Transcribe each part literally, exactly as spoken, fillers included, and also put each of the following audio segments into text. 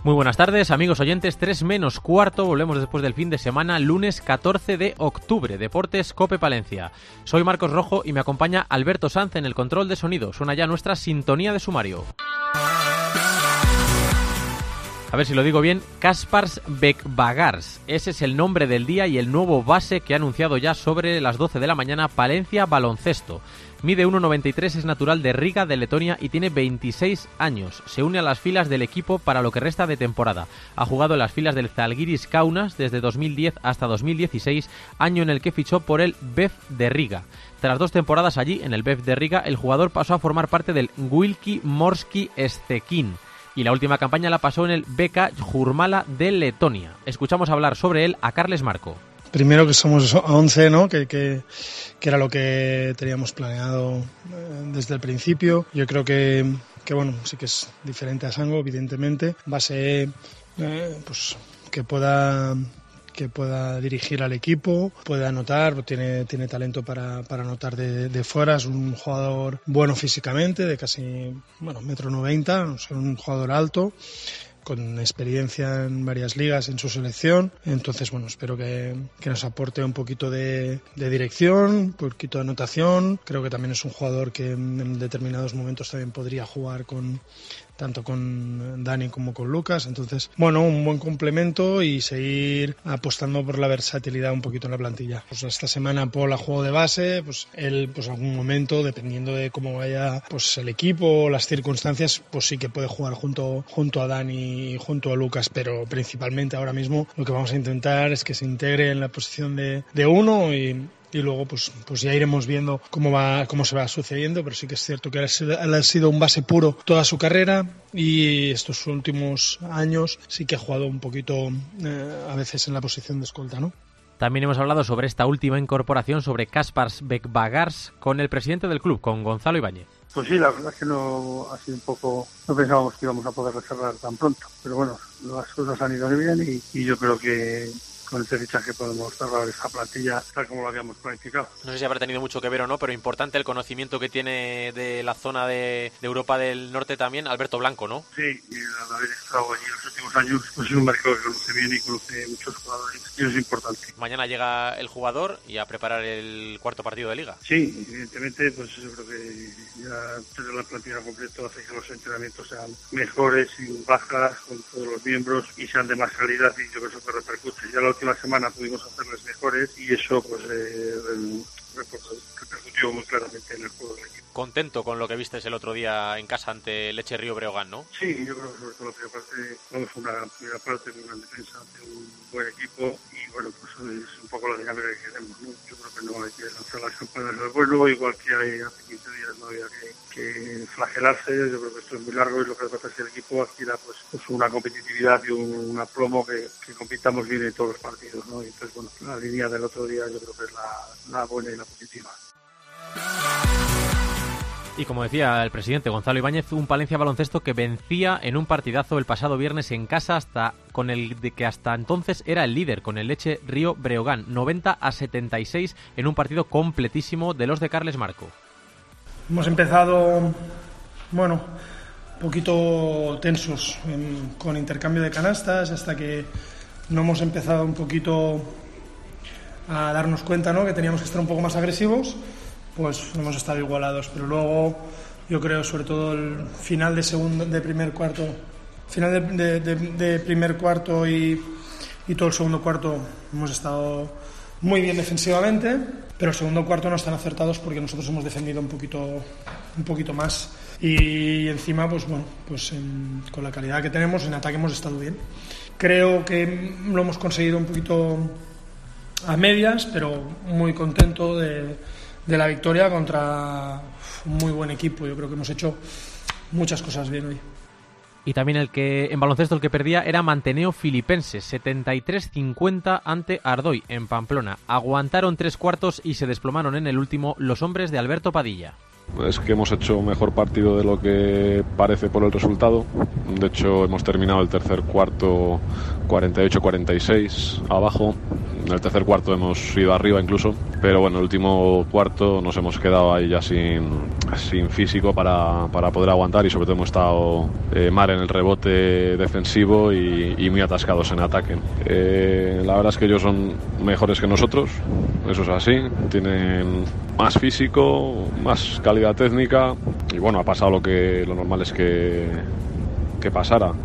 Muy buenas tardes, amigos oyentes, tres menos cuarto, volvemos después del fin de semana, lunes catorce de octubre, Deportes Cope Palencia. Soy Marcos Rojo y me acompaña Alberto Sanz en el control de sonido. Suena ya nuestra sintonía de sumario. A ver si lo digo bien, Kaspars Bekvagars. Ese es el nombre del día y el nuevo base que ha anunciado ya sobre las doce de la mañana Palencia Baloncesto. Mide uno noventa y tres, es natural de Riga, de Letonia, y tiene veintiséis años. Se une a las filas del equipo para lo que resta de temporada. Ha jugado en las filas del Zalgiris Kaunas desde dos mil diez hasta dos mil dieciséis, año en el que fichó por el B E F de Riga. Tras dos temporadas allí, en el B E F de Riga, el jugador pasó a formar parte del Wilki Morski Stekin. Y la última campaña la pasó en el B K Jurmala de Letonia. Escuchamos hablar sobre él a Carles Marco. Primero que somos once, ¿no? Que, que, que era lo que teníamos planeado eh, desde el principio. Yo creo que, que, bueno, sí que es diferente a Sango, evidentemente. Base, eh, pues, que pueda... que pueda dirigir al equipo, puede anotar, tiene, tiene talento para, para anotar de, de fuera, es un jugador bueno físicamente, de casi, bueno, metro noventa, es un jugador alto, con experiencia en varias ligas en su selección. Entonces, bueno, espero que, que nos aporte un poquito de, de dirección, un poquito de anotación. Creo que también es un jugador que en determinados momentos también podría jugar con tanto con Dani como con Lucas. Entonces, bueno, un buen complemento y seguir apostando por la versatilidad un poquito en la plantilla. Pues esta semana Paul a juego de base, pues él, pues algún momento, dependiendo de cómo vaya pues el equipo o las circunstancias, pues sí que puede jugar junto, junto a Dani y junto a Lucas, pero principalmente ahora mismo lo que vamos a intentar es que se integre en la posición de, de uno y y luego pues, pues ya iremos viendo cómo va, cómo se va sucediendo, pero sí que es cierto que él ha sido, él ha sido un base puro toda su carrera y estos últimos años sí que ha jugado un poquito eh, a veces en la posición de escolta, ¿no? También hemos hablado sobre esta última incorporación, sobre Kaspars Bekvagars, con el presidente del club, con Gonzalo Ibáñez. Pues sí, la verdad es que no ha sido un poco, no pensábamos que íbamos a poder cerrar tan pronto, pero bueno, las cosas han ido bien y, y yo creo que con este fichaje podemos cerrar esa plantilla tal como lo habíamos planificado. No sé si habrá tenido mucho que ver o no, pero importante el conocimiento que tiene de la zona de, de Europa del Norte también, Alberto Blanco, ¿no? Sí, y al haber estado allí en los últimos años, pues es un mercado que conoce bien y conoce muchos jugadores, y eso es importante. Mañana llega el jugador y a preparar el cuarto partido de Liga. Sí, evidentemente, pues yo creo que ya tener la plantilla completa hace que los entrenamientos sean mejores, sin bajas, con todos los miembros y sean de más calidad, y yo creo que eso que repercute. Ya la última semana pudimos hacerles mejores y eso pues eh, repercutió muy claramente en el juego del equipo. Contento con lo que viste el otro día en casa ante Leche Río Breogán, ¿no? Sí, yo creo que sobre todo la primera parte, vamos a una primera parte de una defensa de un buen equipo y bueno, pues es un poco la dinámica que queremos, ¿no? Yo creo que no hay que lanzar las campanas al vuelo, igual que hay hace quince días no había que, que flagelarse. Yo creo que esto es muy largo y lo que pasa es que el equipo adquiera pues, pues una competitividad y un, un aplomo que, que compitamos bien en todos los partidos, ¿no? Y entonces, bueno, la línea del otro día yo creo que es la, la buena y la positiva. Y como decía el presidente Gonzalo Ibáñez, un Palencia Baloncesto que vencía en un partidazo el pasado viernes en casa hasta con el de que hasta entonces era el líder, con el Leche Río Breogán, noventa a setenta y seis en un partido completísimo de los de Carles Marco. Hemos empezado, bueno, un poquito tensos en, con intercambio de canastas hasta que no hemos empezado un poquito a darnos cuenta, ¿no?, que teníamos que estar un poco más agresivos. Pues hemos estado igualados, pero luego yo creo sobre todo el final de segundo, de primer cuarto, final de, de, de, de primer cuarto y, y todo el segundo cuarto hemos estado muy bien defensivamente, pero el segundo cuarto no están acertados porque nosotros hemos defendido un poquito, un poquito más y encima pues bueno, pues en, con la calidad que tenemos en ataque hemos estado bien. Creo que lo hemos conseguido un poquito a medias, pero muy contento de de la victoria contra un muy buen equipo. Yo creo que hemos hecho muchas cosas bien hoy. Y también el que en baloncesto el que perdía era Manteneo Filipense, setenta y tres cincuenta ante Ardoy en Pamplona. Aguantaron tres cuartos y se desplomaron en el último los hombres de Alberto Padilla. Es que hemos hecho mejor partido de lo que parece por el resultado. De hecho, hemos terminado el tercer cuarto cuarenta y ocho cuarenta y seis abajo. En el tercer cuarto hemos ido arriba incluso, pero bueno, el último cuarto nos hemos quedado ahí ya sin, sin físico para, para poder aguantar y sobre todo hemos estado eh, mal en el rebote defensivo y, y muy atascados en ataque. Eh, la verdad es que ellos son mejores que nosotros, eso es así, tienen más físico, más calidad técnica y bueno, ha pasado lo que lo normal es que, que pasara.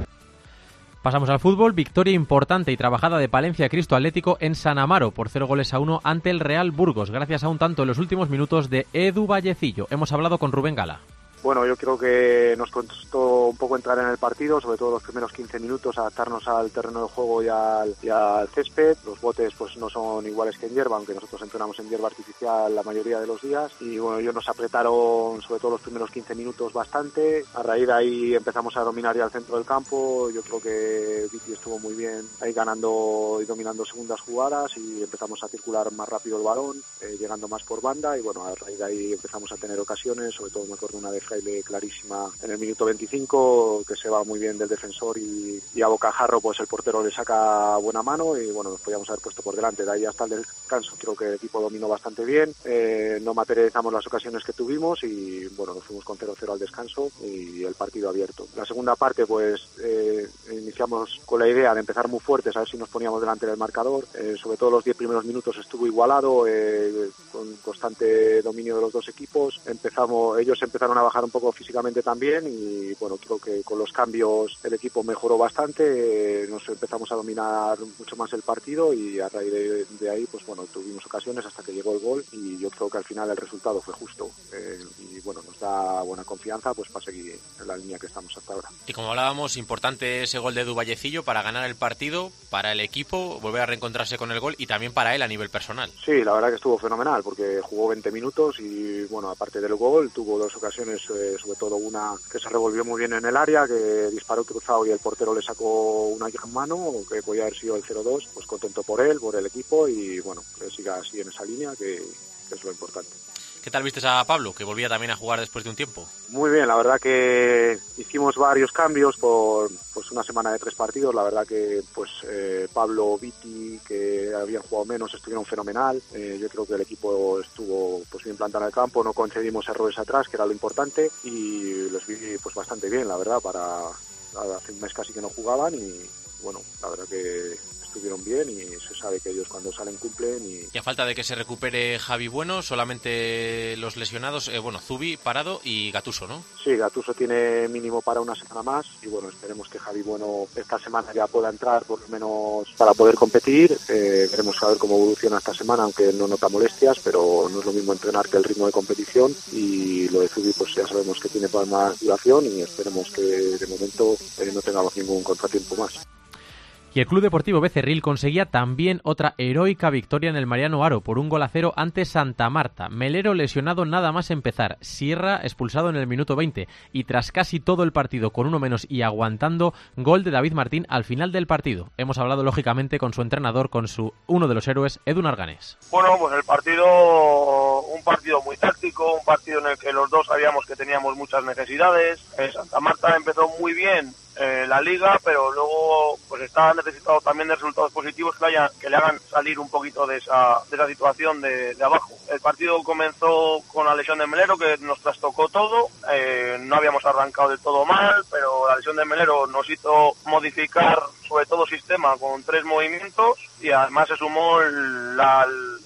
Pasamos al fútbol, victoria importante y trabajada de Palencia Cristo Atlético en San Amaro por cero goles a uno ante el Real Burgos, gracias a un tanto en los últimos minutos de Edu Vallecillo. Hemos hablado con Rubén Gala. Bueno, yo creo que nos costó un poco entrar en el partido, sobre todo los primeros quince minutos, adaptarnos al terreno de juego y al, y al césped. Los botes pues no son iguales que en hierba, aunque nosotros entrenamos en hierba artificial la mayoría de los días. Y bueno, ellos nos apretaron sobre todo los primeros quince minutos bastante. A raíz de ahí empezamos a dominar ya el centro del campo. Yo creo que Viti estuvo muy bien ahí ganando y dominando segundas jugadas y empezamos a circular más rápido el balón, eh, llegando más por banda. Y bueno, a raíz de ahí empezamos a tener ocasiones, sobre todo me acuerdo una de Fraile clarísima en el minuto veinticinco, que se va muy bien del defensor y, y a bocajarro pues el portero le saca buena mano y bueno, nos podíamos haber puesto por delante. De ahí hasta el descanso creo que el equipo dominó bastante bien, eh, no materializamos las ocasiones que tuvimos y bueno, nos fuimos con cero cero al descanso y el partido abierto. La segunda parte pues eh, iniciamos con la idea de empezar muy fuertes, a ver si nos poníamos delante del marcador, eh, sobre todo los diez primeros minutos estuvo igualado, eh, con constante dominio de los dos equipos. Empezamos, ellos empezaron a bajar un poco físicamente también y bueno, creo que con los cambios el equipo mejoró bastante, eh, nos empezamos a dominar mucho más el partido y a raíz de, de ahí pues bueno, tuvimos ocasiones hasta que llegó el gol y yo creo que al final el resultado fue justo, eh, y bueno, nos da buena confianza pues para seguir en la línea que estamos hasta ahora. Y como hablábamos, importante ese gol de Edu Vallecillo para ganar el partido, para el equipo, volver a reencontrarse con el gol y también para él a nivel personal. Sí, la verdad que estuvo fenomenal porque jugó veinte minutos y bueno, aparte del gol tuvo dos ocasiones, eh, sobre todo una que se revolvió muy bien en el área, que disparó cruzado y el portero le sacó una mano, que podía haber sido el cero dos, pues contento por él, por el equipo y bueno, que siga así en esa línea, que, que es lo importante. ¿Qué tal viste a Pablo, que volvía también a jugar después de un tiempo? Muy bien, la verdad que hicimos varios cambios por pues una semana de tres partidos. La verdad que pues eh, Pablo, Viti, que habían jugado menos, estuvieron fenomenal. Eh, yo creo que el equipo estuvo pues bien plantado en el campo, no concedimos errores atrás, que era lo importante, y los vi pues bastante bien, la verdad, para hace un mes casi que no jugaban y bueno, la verdad que estuvieron bien y se sabe que ellos cuando salen cumplen. Y, y a falta de que se recupere Javi Bueno, solamente los lesionados, eh, bueno, Zubi parado y Gattuso, ¿no? Sí, Gattuso tiene mínimo para una semana más y bueno, esperemos que Javi Bueno esta semana ya pueda entrar por lo menos para poder competir. Eh, veremos a ver cómo evoluciona esta semana, aunque no nota molestias, pero no es lo mismo entrenar que el ritmo de competición, y lo de Zubi pues ya sabemos que tiene para más duración y esperemos que de momento eh, no tengamos ningún contratiempo más. Y el Club Deportivo Becerril conseguía también otra heroica victoria en el Mariano Haro por un gol a cero ante Santa Marta. Melero lesionado nada más empezar, Sierra expulsado en el minuto veinte y tras casi todo el partido con uno menos y aguantando, gol de David Martín al final del partido. Hemos hablado lógicamente con su entrenador, con su uno de los héroes, Edu Narganés. Bueno, pues el partido, un partido muy táctico, un partido en el que los dos sabíamos que teníamos muchas necesidades. Eh, Santa Marta empezó muy bien Eh, la liga, pero luego pues está necesitado también de resultados positivos que le, hayan, que le hagan salir un poquito de esa, de esa situación de, de abajo. El partido comenzó con la lesión de Melero, que nos trastocó todo, eh, no habíamos arrancado del todo mal, pero la lesión de Melero nos hizo modificar sobre todo sistema con tres movimientos y además se sumó la,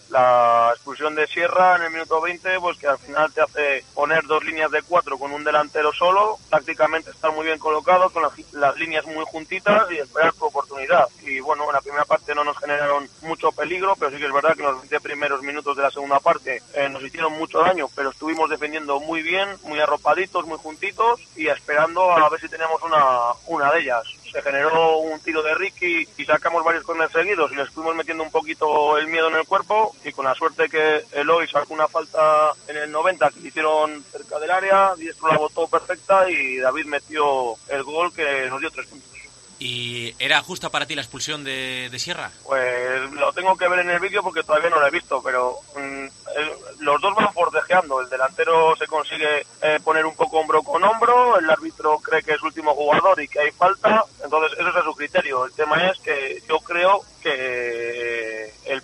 la expulsión de Sierra en el minuto veinte, pues que al final te hace poner dos líneas de cuatro con un delantero solo, tácticamente estar muy bien colocado, con las, las líneas muy juntitas y esperar tu oportunidad. Y bueno, en la primera parte no nos generaron mucho peligro, pero sí que es verdad que en los veinte primeros minutos de la segunda parte eh, nos hicieron mucho daño, pero estuvimos defendiendo muy bien, muy arropaditos, muy juntitos y esperando a ver si teníamos una, una de ellas. Se generó un tiro de Ricky y sacamos varios corners seguidos y les fuimos metiendo un poquito el miedo en el cuerpo, y con la suerte que Eloy sacó una falta en el noventa que le hicieron cerca del área, Diestro la botó perfecta y David metió el gol que nos dio tres puntos. ¿Y era justa para ti la expulsión de, de Sierra? Pues lo tengo que ver en el vídeo porque todavía no lo he visto, pero mmm, el, los dos van forcejeando. El delantero se consigue eh, poner un poco hombro con hombro, el árbitro cree que es último jugador y que hay falta, entonces eso es a su criterio. El tema es que yo creo que el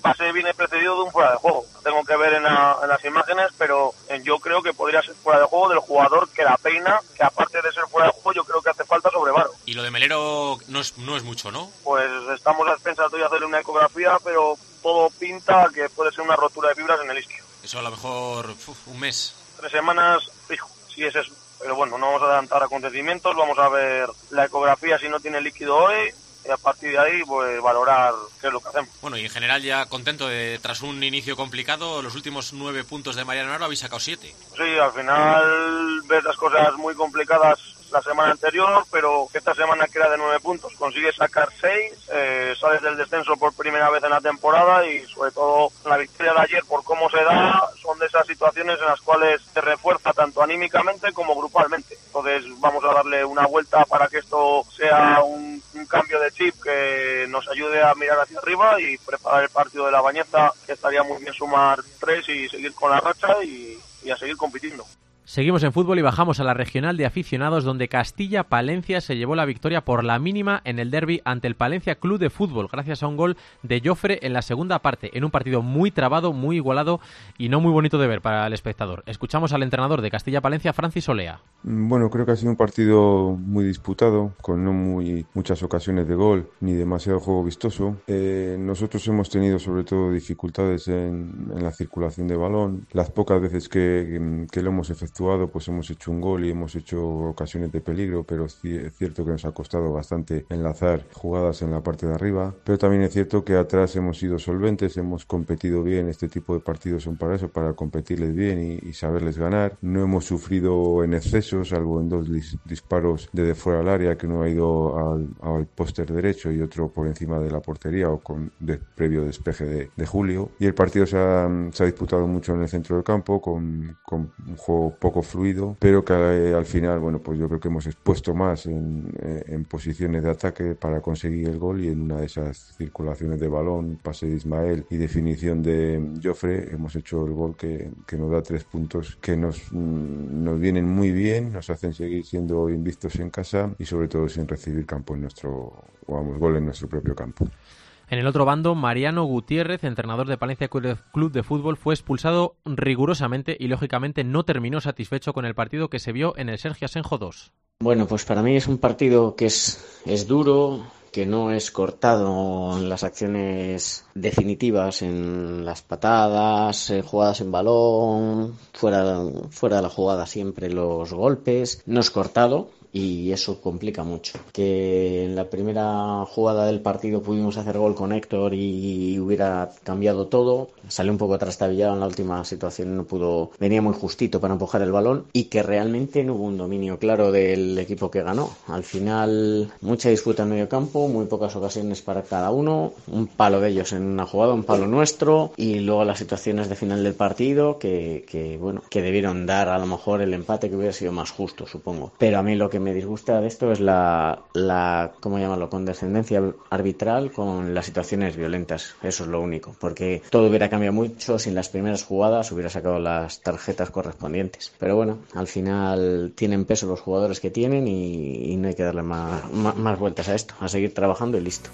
pase viene precedido de un fuera de juego. Tengo que ver en, la, en las imágenes, pero yo creo que podría ser fuera de juego del jugador que la peina, que aparte de ser fuera de juego yo creo que hace falta sobre Varo. Y lo de Melero no es, no es mucho, ¿no? Pues estamos a expensas de hacerle una ecografía, pero todo pinta que puede ser una rotura de fibras en el isquio. Eso a lo mejor uf, un mes. Tres semanas, fijo, si es eso. Pero bueno, no vamos a adelantar acontecimientos, vamos a ver la ecografía si no tiene líquido hoy y a partir de ahí pues valorar qué es lo que hacemos. Bueno, y en general ya contento de, tras un inicio complicado, los últimos nueve puntos de Mariano Narva habéis sacado siete. Sí, al final ves las cosas muy complicadas la semana anterior, pero esta semana que era de nueve puntos, consigues sacar seis, eh, sales del descenso por primera vez en la temporada y sobre todo la victoria de ayer por cómo se da, son de esas situaciones en las cuales te refuerza tanto anímicamente como grupalmente. Entonces vamos a darle una vuelta para que esto sea un, un cambio de chip que nos ayude a mirar hacia arriba y preparar el partido de la Bañeza, que estaría muy bien sumar tres y seguir con la racha y, y a seguir compitiendo. Seguimos en fútbol y bajamos a la regional de aficionados, donde Castilla-Palencia se llevó la victoria por la mínima en el derbi ante el Palencia Club de Fútbol, gracias a un gol de Jofre en la segunda parte, en un partido muy trabado, muy igualado y no muy bonito de ver para el espectador. Escuchamos al entrenador de Castilla-Palencia, Francis Olea. Bueno, creo que ha sido un partido muy disputado, con no muy muchas ocasiones de gol, ni demasiado juego vistoso. Eh, nosotros hemos tenido sobre todo dificultades en, en la circulación de balón. Las pocas veces que, que lo hemos efectuado pues hemos hecho un gol y hemos hecho ocasiones de peligro, pero es cierto que nos ha costado bastante enlazar jugadas en la parte de arriba, pero también es cierto que atrás hemos sido solventes, hemos competido bien. Este tipo de partidos son para eso, para competirles bien y, y saberles ganar. No hemos sufrido en exceso, salvo en dos dis- disparos de, de fuera al área, que uno ha ido al, al póster derecho y otro por encima de la portería o con de, previo despeje de, de Julio. Y el partido se ha, se ha disputado mucho en el centro del campo, con, con un juego poco fluido, pero que eh, al final, bueno, pues yo creo que hemos expuesto más en, eh, en posiciones de ataque para conseguir el gol, y en una de esas circulaciones de balón, pase de Ismael y definición de Jofre, hemos hecho el gol que, que nos da tres puntos que nos, nos vienen muy bien, nos hacen seguir siendo invictos en casa y sobre todo sin recibir campo en nuestro, vamos, gol en nuestro propio campo. En el otro bando, Mariano Gutiérrez, entrenador de Palencia Club de Fútbol, fue expulsado rigurosamente y lógicamente no terminó satisfecho con el partido que se vio en el Sergio Asenjo dos. Bueno, pues para mí es un partido que es, es duro, que no es cortado en las acciones definitivas, en las patadas, en jugadas en balón, fuera, fuera de la jugada siempre los golpes, no es cortado. Y eso complica mucho. Que en la primera jugada del partido pudimos hacer gol con Héctor y hubiera cambiado todo. Salió un poco trastabillado en la última situación, no pudo, venía muy justito para empujar el balón, y que realmente no hubo un dominio claro del equipo que ganó. Al final, mucha disputa en medio campo, muy pocas ocasiones para cada uno, un palo de ellos en una jugada, un palo nuestro, y luego las situaciones de final del partido que, que bueno, que debieron dar a lo mejor el empate, que hubiera sido más justo, supongo. Pero a mí lo que me disgusta de esto es la, la ¿cómo llamarlo?, condescendencia arbitral con las situaciones violentas. Eso es lo único, porque todo hubiera cambiado mucho si en las primeras jugadas hubiera sacado las tarjetas correspondientes. Pero bueno, al final tienen peso los jugadores que tienen y, y no hay que darle más, más, más vueltas a esto, a seguir trabajando y listo.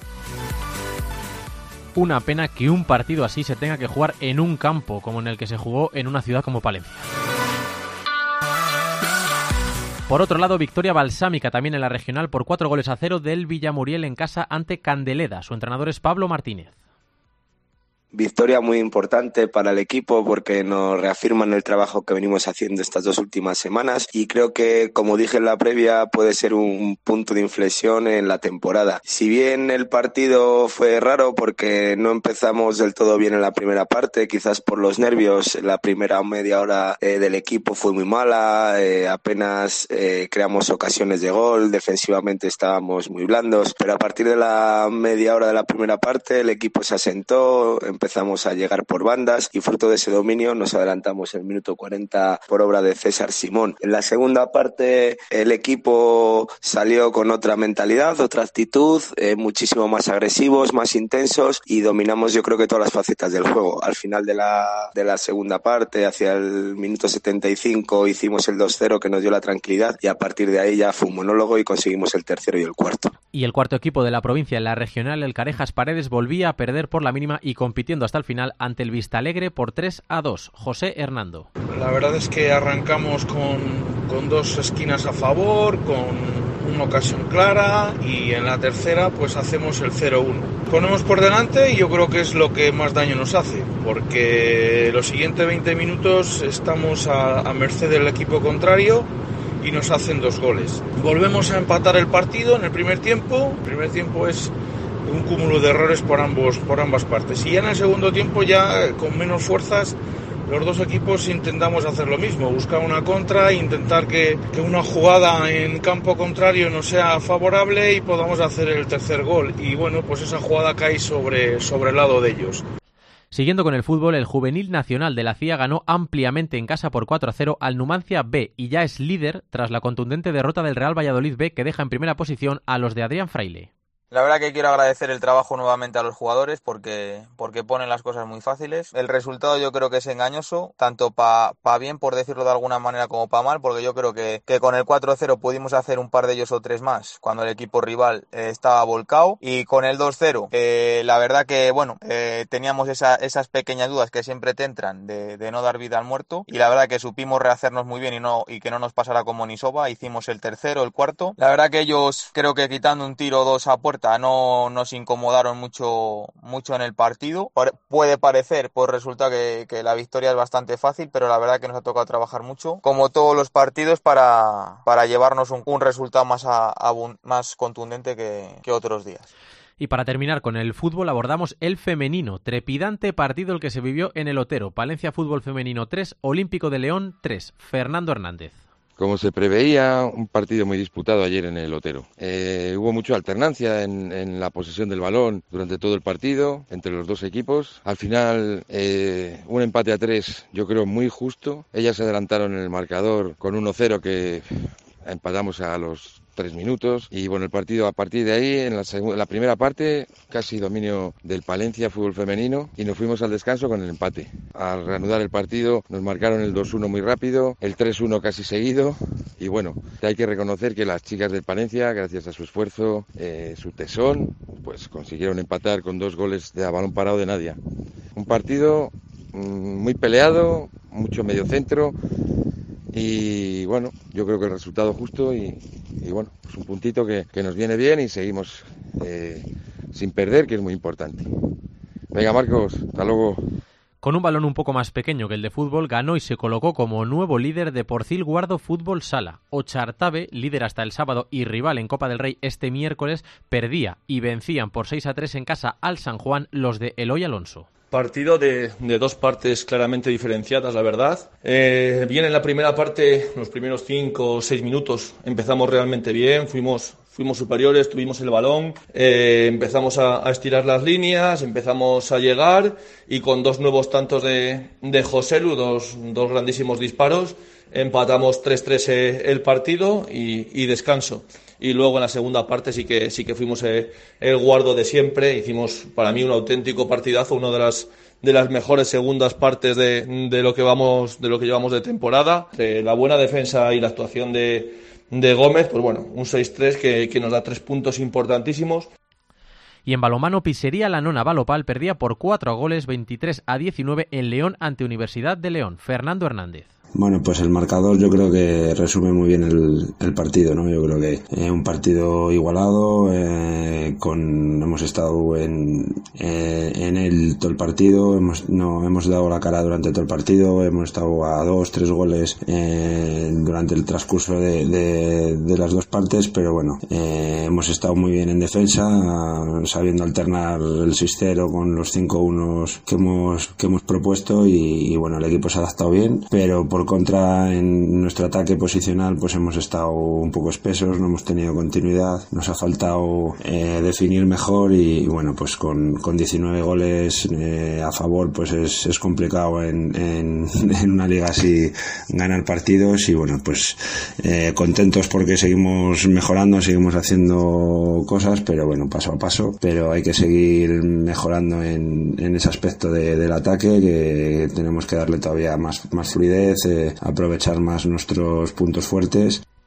Una pena que un partido así se tenga que jugar en un campo como en el que se jugó en una ciudad como Palencia. Por otro lado, victoria balsámica también en la regional por cuatro goles a cero del Villamuriel en casa ante Candeleda. Su entrenador es Pablo Martínez. Victoria muy importante para el equipo porque nos reafirman el trabajo que venimos haciendo estas dos últimas semanas, y creo que, como dije en la previa, puede ser un punto de inflexión en la temporada. Si bien el partido fue raro porque no empezamos del todo bien en la primera parte, quizás por los nervios, la primera media hora eh, del equipo fue muy mala, eh, apenas eh, creamos ocasiones de gol, defensivamente estábamos muy blandos, pero a partir de la media hora de la primera parte el equipo se asentó, empezamos a llegar por bandas y fruto de ese dominio nos adelantamos el minuto cuarenta por obra de César Simón. En la segunda parte el equipo salió con otra mentalidad, otra actitud, eh, muchísimo más agresivos, más intensos, y dominamos yo creo que todas las facetas del juego. Al final de la, de la segunda parte, hacia el minuto setenta y cinco, hicimos el dos cero que nos dio la tranquilidad, y a partir de ahí ya fue un monólogo y conseguimos el tercero y el cuarto. Y el cuarto equipo de la provincia en la regional, el Carejas Paredes, volvía a perder por la mínima y compitiendo compitiendo hasta el final ante el Vistalegre por tres a dos. José Hernando. La verdad es que arrancamos con, con dos esquinas a favor, con una ocasión clara, y en la tercera pues hacemos el cero uno. Ponemos por delante y yo creo que es lo que más daño nos hace, porque los siguientes veinte minutos estamos a, a merced del equipo contrario y nos hacen dos goles. Volvemos a empatar el partido en el primer tiempo. El primer tiempo es un cúmulo de errores por ambos, por ambas partes. Y ya en el segundo tiempo, ya con menos fuerzas, los dos equipos intentamos hacer lo mismo, buscar una contra e intentar que, que una jugada en campo contrario no sea favorable y podamos hacer el tercer gol. Y bueno, pues esa jugada cae sobre, sobre el lado de ellos. Siguiendo con el fútbol, el Juvenil Nacional de la C I A ganó ampliamente en casa por cuatro a cero al Numancia B y ya es líder tras la contundente derrota del Real Valladolid B, que deja en primera posición a los de Adrián Fraile. La verdad que quiero agradecer el trabajo nuevamente a los jugadores porque, porque ponen las cosas muy fáciles. El resultado yo creo que es engañoso, tanto para pa bien, por decirlo de alguna manera, como para mal, porque yo creo que, que con el cuatro cero pudimos hacer un par de ellos o tres más cuando el equipo rival eh, estaba volcado, y con el dos cero eh, la verdad que bueno eh, teníamos esa, esas pequeñas dudas que siempre te entran de, de no dar vida al muerto, y la verdad que supimos rehacernos muy bien y, no, y que no nos pasara como Nisova. Hicimos el tercero, el cuarto. La verdad que ellos, creo que quitando un tiro o dos a puerta, no nos incomodaron mucho mucho en el partido. Puede parecer por resultado que, que la victoria es bastante fácil, pero la verdad que nos ha tocado trabajar mucho, como todos los partidos, para, para llevarnos un, un resultado más, a, a, más contundente que, que otros días. Y para terminar con el fútbol, abordamos el femenino. Trepidante partido el que se vivió en el Otero. Palencia Fútbol Femenino tres, Olímpico de León tres. Fernando Hernández. Como se preveía, un partido muy disputado ayer en el Otero. Eh, hubo mucha alternancia en, en la posesión del balón durante todo el partido entre los dos equipos. Al final, eh, un empate a tres, yo creo muy justo. Ellas se adelantaron en el marcador con uno cero, que empatamos a los tres minutos, y bueno, el partido a partir de ahí, en la, en la primera parte, casi dominio del Palencia Fútbol Femenino, y nos fuimos al descanso con el empate. Al reanudar el partido nos marcaron el dos uno muy rápido, el tres uno casi seguido, y bueno, hay que reconocer que las chicas del Palencia, gracias a su esfuerzo, eh, su tesón, pues consiguieron empatar con dos goles de a balón parado de Nadia. Un partido mmm, muy peleado, mucho mediocentro, y bueno, yo creo que el resultado justo, y, y bueno, pues un puntito que, que nos viene bien, y seguimos eh, sin perder, que es muy importante. Venga, Marcos, hasta luego. Con un balón un poco más pequeño que el de fútbol, ganó y se colocó como nuevo líder de Porcil Guardo Fútbol Sala. Ochartabe, líder hasta el sábado y rival en Copa del Rey este miércoles, perdía y vencían por seis a tres en casa al San Juan los de Eloy Alonso. Partido de, de dos partes claramente diferenciadas, la verdad. Eh, bien, en la primera parte, los primeros cinco o seis minutos, empezamos realmente bien, fuimos, fuimos superiores, tuvimos el balón, eh, empezamos a, a estirar las líneas, empezamos a llegar, y con dos nuevos tantos de, de Joselu, dos, dos grandísimos disparos, empatamos tres tres eh, el partido y, y descanso. Y luego en la segunda parte sí que sí que fuimos eh, el Guardo de siempre. Hicimos, para mí, un auténtico partidazo, una de las de las mejores segundas partes de, de lo que vamos de lo que llevamos de temporada. Eh, la buena defensa y la actuación de, de Gómez, pues bueno, un seis tres que, que nos da tres puntos importantísimos. Y en balonmano, Pizzería La Nona Balopal perdía por cuatro goles, veintitrés a diecinueve en León ante Universidad de León. Fernando Hernández. Bueno, pues el marcador yo creo que resume muy bien el, el partido, ¿no? Yo creo que eh, un partido igualado, eh, con hemos estado en eh, en el todo el partido, hemos no hemos dado la cara durante todo el partido, hemos estado a dos, tres goles eh, durante el transcurso de, de, de las dos partes, pero bueno, eh, hemos estado muy bien en defensa, sabiendo alternar el seis cero con los cinco uno que hemos que hemos propuesto, y, y bueno, el equipo se ha adaptado bien, pero por contra, en nuestro ataque posicional pues hemos estado un poco espesos, no hemos tenido continuidad, nos ha faltado eh, definir mejor, y, y bueno, pues con, con diecinueve goles eh, a favor pues es, es complicado en, en, en una liga así ganar partidos, y bueno, pues eh, contentos porque seguimos mejorando, seguimos haciendo cosas, pero bueno, paso a paso, pero hay que seguir mejorando en, en ese aspecto de, del ataque, que tenemos que darle todavía más, más fluidez, aprovechar más nuestros puntos fuertes.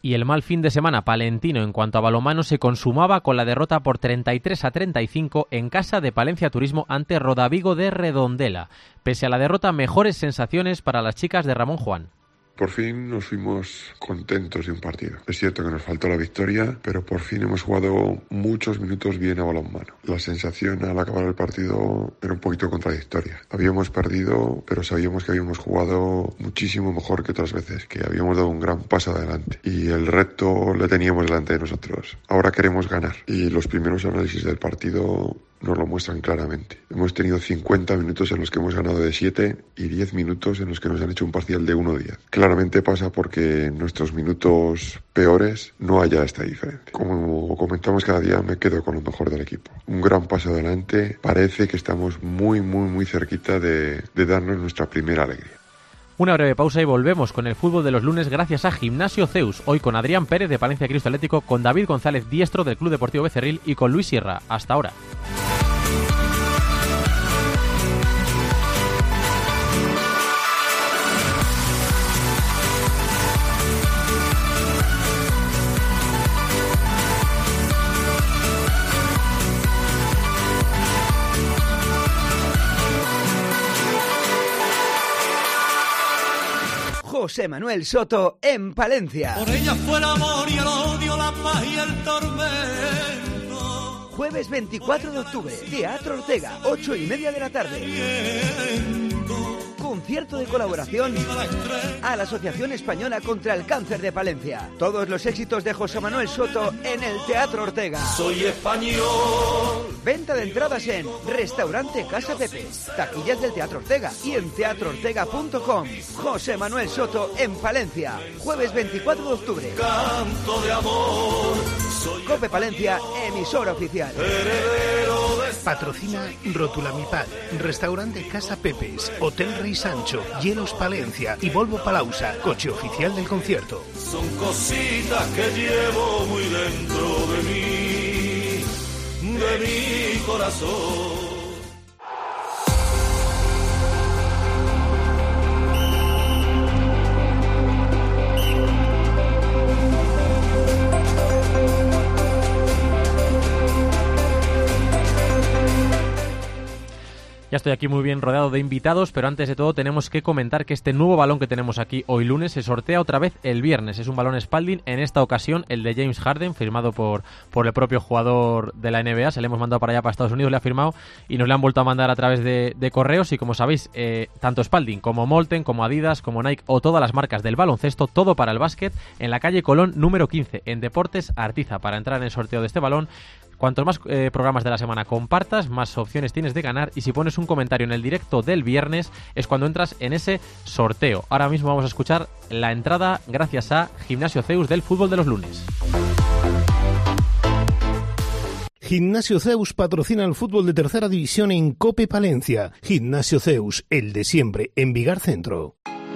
Y el mal fin de semana palentino en cuanto a balonmano se consumaba con la derrota por treinta y tres a treinta y cinco en casa de Palencia Turismo ante Rodavigo de Redondela. Pese a la derrota, mejores sensaciones para las chicas de Ramón Juan. Por fin nos fuimos contentos de un partido. Es cierto que nos faltó la victoria, pero por fin hemos jugado muchos minutos bien a balonmano. La sensación al acabar el partido era un poquito contradictoria. Habíamos perdido, pero sabíamos que habíamos jugado muchísimo mejor que otras veces, que habíamos dado un gran paso adelante. Y el reto le teníamos delante de nosotros. Ahora queremos ganar. Y los primeros análisis del partido nos lo muestran claramente. Hemos tenido cincuenta minutos en los que hemos ganado de siete y diez minutos en los que nos han hecho un parcial de uno a diez. Claramente pasa porque en nuestros minutos peores no haya esta diferencia. Como comentamos cada día, me quedo con lo mejor del equipo. Un gran paso adelante. Parece que estamos muy, muy, muy cerquita de, de darnos nuestra primera alegría. Una breve pausa y volvemos con el fútbol de los lunes gracias a Gimnasio Zeus. Hoy con Adrián Pérez de Palencia Cristo Atlético, con David González Diestro del Club Deportivo Becerril y con Luis Sierra. Hasta ahora. José Manuel Soto en Palencia. Por ella fue el amor y el odio, la paz y el tormento. Jueves veinticuatro de octubre, Teatro Ortega, ocho y media de la tarde. Concierto de colaboración a la Asociación Española contra el Cáncer de Palencia. Todos los éxitos de José Manuel Soto en el Teatro Ortega. Soy español. Venta de entradas en Restaurante Casa Pepe, taquillas del Teatro Ortega y en teatro ortega punto com. José Manuel Soto en Palencia, jueves veinticuatro de octubre. Canto de amor. Cope Palencia, emisora oficial. Patrocina Rótula Mipal, Restaurante Casa Pepes, Hotel Rey Sancho, Hielos Palencia y Volvo Palausa, coche oficial del concierto. Son cositas que llevo muy dentro de mí, de mi corazón. Ya estoy aquí muy bien rodeado de invitados, pero antes de todo tenemos que comentar que este nuevo balón que tenemos aquí hoy lunes se sortea otra vez el viernes. Es un balón Spalding, en esta ocasión el de James Harden, firmado por, por el propio jugador de la N B A. Se le hemos mandado para allá, para Estados Unidos, le ha firmado y nos le han vuelto a mandar a través de, de correos. Y como sabéis, eh, tanto Spalding como Molten, como Adidas, como Nike o todas las marcas del baloncesto, todo para el básquet, en la calle Colón número quince, en Deportes Artiza. Para entrar en el sorteo de este balón, cuantos más eh, programas de la semana compartas, más opciones tienes de ganar, y si pones un comentario en el directo del viernes es cuando entras en ese sorteo. Ahora mismo vamos a escuchar la entrada gracias a Gimnasio Zeus del fútbol de los lunes. Gimnasio Zeus patrocina el fútbol de tercera división en Cope Palencia. Gimnasio Zeus, el de siempre, en Vigar Centro.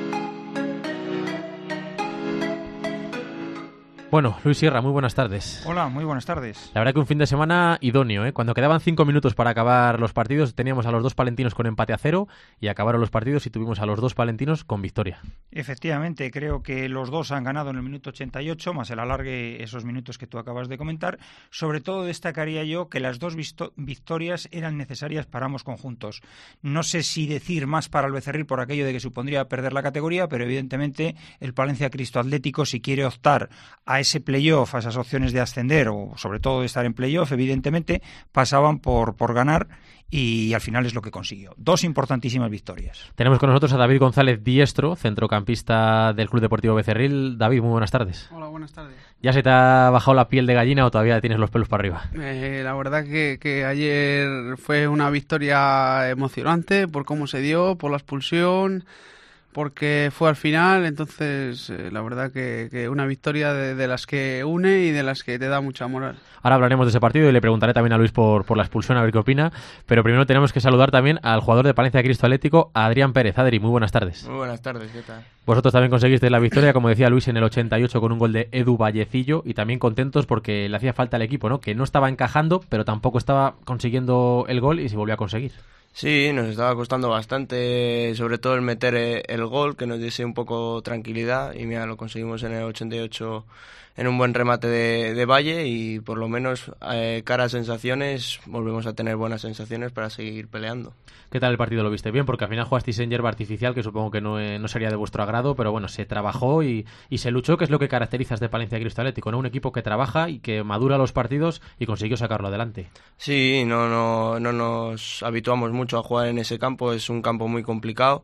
Bueno, Luis Sierra, muy buenas tardes. Hola, muy buenas tardes. La verdad que un fin de semana idóneo, ¿eh? Cuando quedaban cinco minutos para acabar los partidos, teníamos a los dos palentinos con empate a cero y acabaron los partidos y tuvimos a los dos palentinos con victoria. Efectivamente, creo que los dos han ganado en el minuto ochenta y ocho, más el alargue, esos minutos que tú acabas de comentar. Sobre todo destacaría yo que las dos victorias eran necesarias para ambos conjuntos. No sé si decir más para el Becerril por aquello de que supondría perder la categoría, pero evidentemente el Palencia Cristo Atlético, si quiere optar a ese playoff, a esas opciones de ascender o sobre todo de estar en playoff, evidentemente pasaban por, por ganar y al final es lo que consiguió. Dos importantísimas victorias. Tenemos con nosotros a David González Diestro, centrocampista del Club Deportivo Becerril. David, muy buenas tardes. Hola, buenas tardes. ¿Ya se te ha bajado la piel de gallina o todavía tienes los pelos para arriba? Eh, la verdad que, que ayer fue una victoria emocionante por cómo se dio, por la expulsión, porque fue al final, entonces eh, la verdad que, que una victoria de, de las que une y de las que te da mucha moral. Ahora hablaremos de ese partido y le preguntaré también a Luis por, por la expulsión, a ver qué opina, pero primero tenemos que saludar también al jugador de Palencia Cristo Atlético, a Adrián Pérez. Adri, muy buenas tardes. Muy buenas tardes, ¿qué tal? Vosotros también conseguisteis la victoria, como decía Luis, en el ochenta y ocho con un gol de Edu Vallecillo, y también contentos porque le hacía falta al equipo, ¿no? Que no estaba encajando, pero tampoco estaba consiguiendo el gol y se volvió a conseguir. Sí, nos estaba costando bastante, sobre todo el meter el gol, que nos diese un poco tranquilidad, y mira, lo conseguimos en el ochenta y ocho en un buen remate de, de Valle, y por lo menos eh, cara a sensaciones, volvemos a tener buenas sensaciones para seguir peleando. ¿Qué tal el partido? ¿Lo viste bien? Porque al final jugasteis en hierba artificial, que supongo que no, eh, no sería de vuestro agrado, pero bueno, se trabajó y, y se luchó, que es lo que caracteriza a este Palencia Cristo Atlético, ¿no? Un equipo que trabaja y que madura los partidos y consiguió sacarlo adelante. Sí, no, no, no nos habituamos mucho a jugar en ese campo, es un campo muy complicado.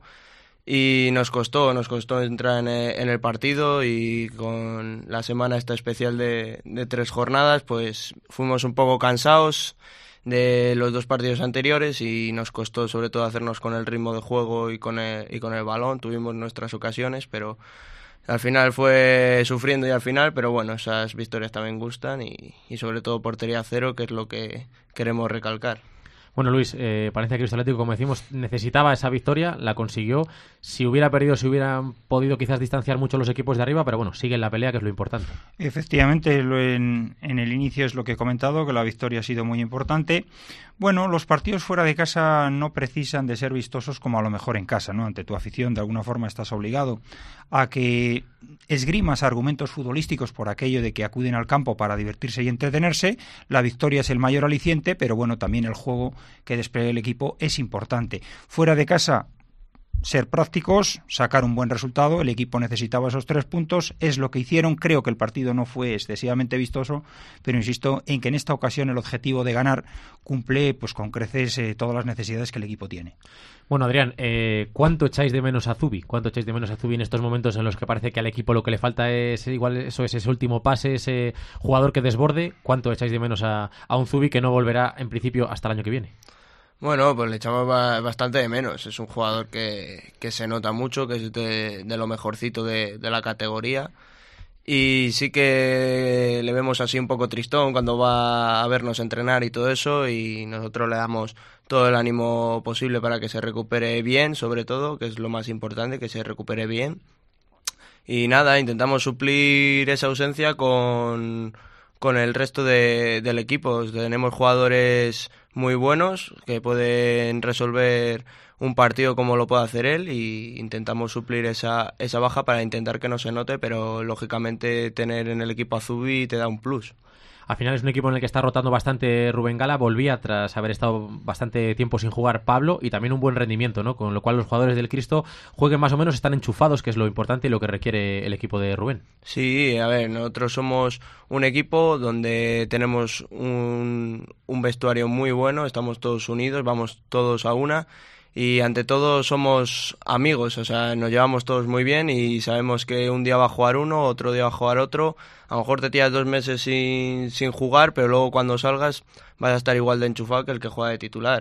Y nos costó, nos costó entrar en el, en el partido, y con la semana esta especial de, de tres jornadas, pues fuimos un poco cansados de los dos partidos anteriores y nos costó sobre todo hacernos con el ritmo de juego y con el, y con el balón. Tuvimos nuestras ocasiones, pero al final fue sufriendo y al final, pero bueno, esas victorias también gustan, y, y sobre todo portería cero, que es lo que queremos recalcar. Bueno, Luis, eh, Palencia Cristo Atlético, como decimos, necesitaba esa victoria, la consiguió. Si hubiera perdido, se hubieran podido quizás distanciar mucho los equipos de arriba, pero bueno, sigue en la pelea, que es lo importante. Efectivamente, lo en, en el inicio es lo que he comentado, que la victoria ha sido muy importante. Bueno, los partidos fuera de casa no precisan de ser vistosos como a lo mejor en casa, ¿no? Ante tu afición, de alguna forma estás obligado a que esgrimas argumentos futbolísticos por aquello de que acuden al campo para divertirse y entretenerse. La victoria es el mayor aliciente, pero bueno, también el juego que despliega el equipo es importante. Fuera de casa, ser prácticos, sacar un buen resultado. El equipo necesitaba esos tres puntos, es lo que hicieron. Creo que el partido no fue excesivamente vistoso, pero insisto en que en esta ocasión el objetivo de ganar cumple pues con creces eh, todas las necesidades que el equipo tiene. Bueno, Adrián, eh, ¿cuánto echáis de menos a Zubi? ¿Cuánto echáis de menos a Zubi en estos momentos en los que parece que al equipo lo que le falta es igual eso, es ese último pase, ese jugador que desborde? ¿Cuánto echáis de menos a, a un Zubi que no volverá en principio hasta el año que viene? Bueno, pues le echamos bastante de menos. Es un jugador que, que se nota mucho, que es de, de lo mejorcito de, de la categoría. Y sí que le vemos así un poco tristón cuando va a vernos entrenar y todo eso, y nosotros le damos todo el ánimo posible para que se recupere bien, sobre todo, que es lo más importante, que se recupere bien. Y nada, intentamos suplir esa ausencia con, con el resto de, del equipo. Tenemos jugadores muy buenos que pueden resolver un partido como lo puede hacer él, y intentamos suplir esa, esa baja para intentar que no se note, pero lógicamente tener en el equipo a Zubi te da un plus. Al final es un equipo en el que está rotando bastante Rubén Gala, volvía tras haber estado bastante tiempo sin jugar Pablo, y también un buen rendimiento, ¿no? Con lo cual los jugadores del Cristo jueguen más o menos, están enchufados, que es lo importante y lo que requiere el equipo de Rubén. Sí, a ver, nosotros somos un equipo donde tenemos un, un vestuario muy bueno, estamos todos unidos, vamos todos a una, y ante todo somos amigos, o sea, nos llevamos todos muy bien y sabemos que un día va a jugar uno, otro día va a jugar otro. A lo mejor te tiras dos meses sin, sin jugar, pero luego cuando salgas vas a estar igual de enchufado que el que juega de titular.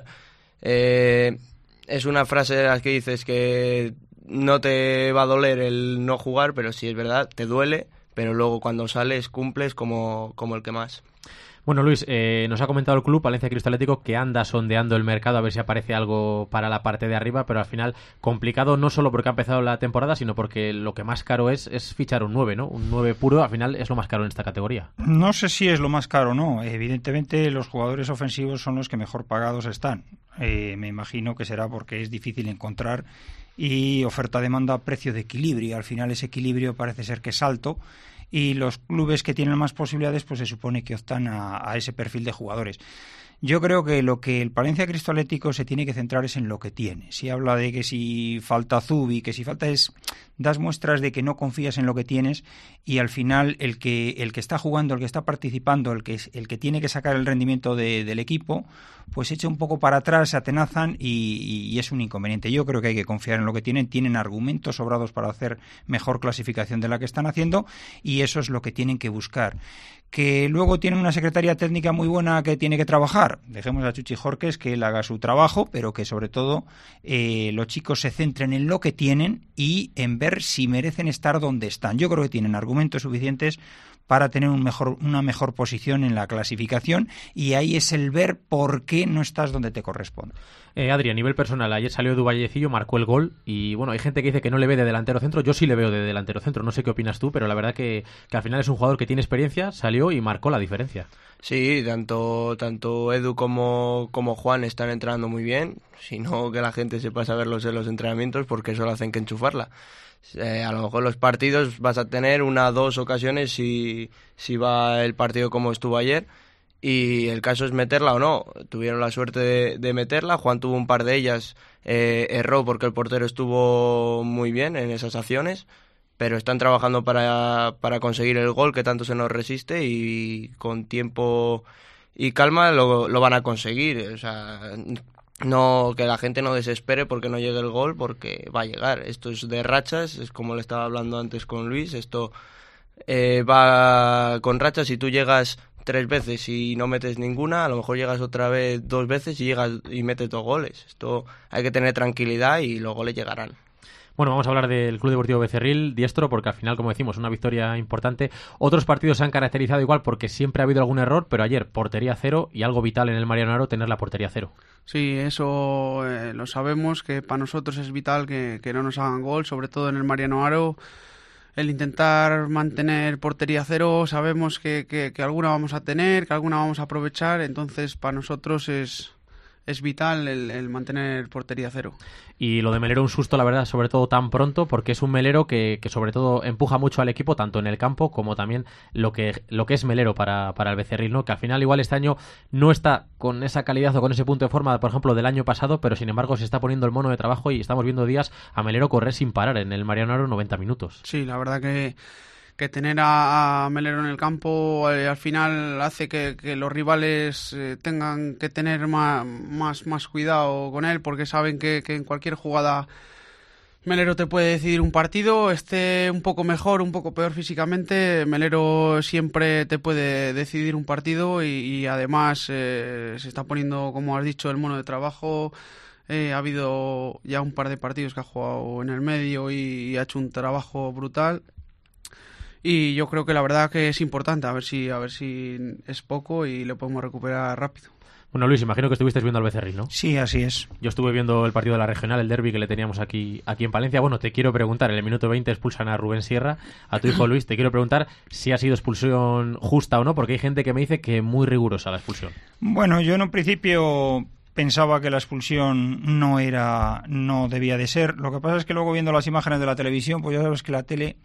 Eh, es una frase de las que dices que no te va a doler el no jugar, pero sí es verdad, te duele, pero luego cuando sales cumples como, como el que más. Bueno, Luis, eh, nos ha comentado el club Palencia Cristo Atlético que anda sondeando el mercado a ver si aparece algo para la parte de arriba, pero al final complicado, no solo porque ha empezado la temporada, sino porque lo que más caro es es fichar un nueve, ¿no? Un nueve puro, al final es lo más caro en esta categoría. No sé si es lo más caro o no. Evidentemente los jugadores ofensivos son los que mejor pagados están. Eh, me imagino que será porque es difícil encontrar, y oferta-demanda, precio de equilibrio. Al final ese equilibrio parece ser que es alto, y los clubes que tienen más posibilidades pues se supone que optan a, a ese perfil de jugadores. Yo creo que lo que el Palencia Cristo Atlético se tiene que centrar es en lo que tiene. Si habla de que si falta Zubi, que si falta es... das muestras de que no confías en lo que tienes, y al final el que el que está jugando, el que está participando, el que el que tiene que sacar el rendimiento de, del equipo, pues echa un poco para atrás, se atenazan y, y es un inconveniente. Yo creo que hay que confiar en lo que tienen, tienen argumentos sobrados para hacer mejor clasificación de la que están haciendo, y eso es lo que tienen que buscar. Que luego tienen una secretaría técnica muy buena que tiene que trabajar, dejemos a Chuchi Jorques que él haga su trabajo, pero que sobre todo eh, los chicos se centren en lo que tienen y en ver si merecen estar donde están. Yo creo que tienen argumentos suficientes para tener un mejor, una mejor posición en la clasificación, y ahí es el ver por qué no estás donde te corresponde. Eh, Adri, a nivel personal, ayer salió Edu Vallecillo, marcó el gol, y bueno, hay gente que dice que no le ve de delantero centro, yo sí le veo de delantero centro, no sé qué opinas tú, pero la verdad que, que al final es un jugador que tiene experiencia, salió y marcó la diferencia. Sí, tanto, tanto Edu como, como Juan están entrenando muy bien, sino que la gente se pasa a verlos en los entrenamientos porque solo hacen que enchufarla. Eh, a lo mejor los partidos vas a tener una o dos ocasiones si, si va el partido como estuvo ayer, y el caso es meterla o no. Tuvieron la suerte de, de meterla, Juan tuvo un par de ellas, eh, erró porque el portero estuvo muy bien en esas acciones, pero están trabajando para, para conseguir el gol que tanto se nos resiste, y con tiempo y calma lo, lo van a conseguir. O sea, no, que la gente no desespere porque no llegue el gol, porque va a llegar. Esto es de rachas, es como le estaba hablando antes con Luis, esto eh, va con rachas. Si tú llegas tres veces y no metes ninguna, a lo mejor llegas otra vez dos veces y llegas y metes dos goles. Esto hay que tener tranquilidad y los goles llegarán. Bueno, vamos a hablar del Club Deportivo Becerril, Diestro, porque al final, como decimos, una victoria importante. Otros partidos se han caracterizado igual porque siempre ha habido algún error, pero ayer portería cero, y algo vital en el Mariano Aro, tener la portería cero. Sí, eso eh, lo sabemos, que para nosotros es vital que, que no nos hagan gol, sobre todo en el Mariano Aro. El intentar mantener portería cero, sabemos que, que, que alguna vamos a tener, que alguna vamos a aprovechar, entonces para nosotros es... es vital el, el mantener portería cero. Y lo de Melero, un susto, la verdad, sobre todo tan pronto, porque es un Melero que, que sobre todo empuja mucho al equipo, tanto en el campo como también lo que, lo que es Melero para, para el Becerril, ¿no? Que al final igual este año no está con esa calidad o con ese punto de forma, por ejemplo, del año pasado, pero sin embargo se está poniendo el mono de trabajo y estamos viendo días a Melero correr sin parar en el Mariano Aro noventa minutos. Sí, la verdad que que tener a, a Melero en el campo eh, al final hace que, que los rivales eh, tengan que tener más, más, más cuidado con él, porque saben que, que en cualquier jugada Melero te puede decidir un partido, esté un poco mejor, un poco peor físicamente, Melero siempre te puede decidir un partido, y, y además eh, se está poniendo, como has dicho, el mono de trabajo. Eh, ha habido ya un par de partidos que ha jugado en el medio y, y ha hecho un trabajo brutal. Y yo creo que la verdad que es importante, a ver si a ver si es poco y lo podemos recuperar rápido. Bueno, Luis, imagino que estuviste viendo al Becerril, ¿no? Sí, así es. Yo estuve viendo el partido de la regional, el derbi que le teníamos aquí, aquí en Palencia. Bueno, te quiero preguntar, en el minuto veinte expulsan a Rubén Sierra, a tu hijo Luis. Te quiero preguntar si ha sido expulsión justa o no, porque hay gente que me dice que muy rigurosa la expulsión. Bueno, yo en un principio pensaba que la expulsión no era, no debía de ser. Lo que pasa es que luego, viendo las imágenes de la televisión, pues ya sabes que la tele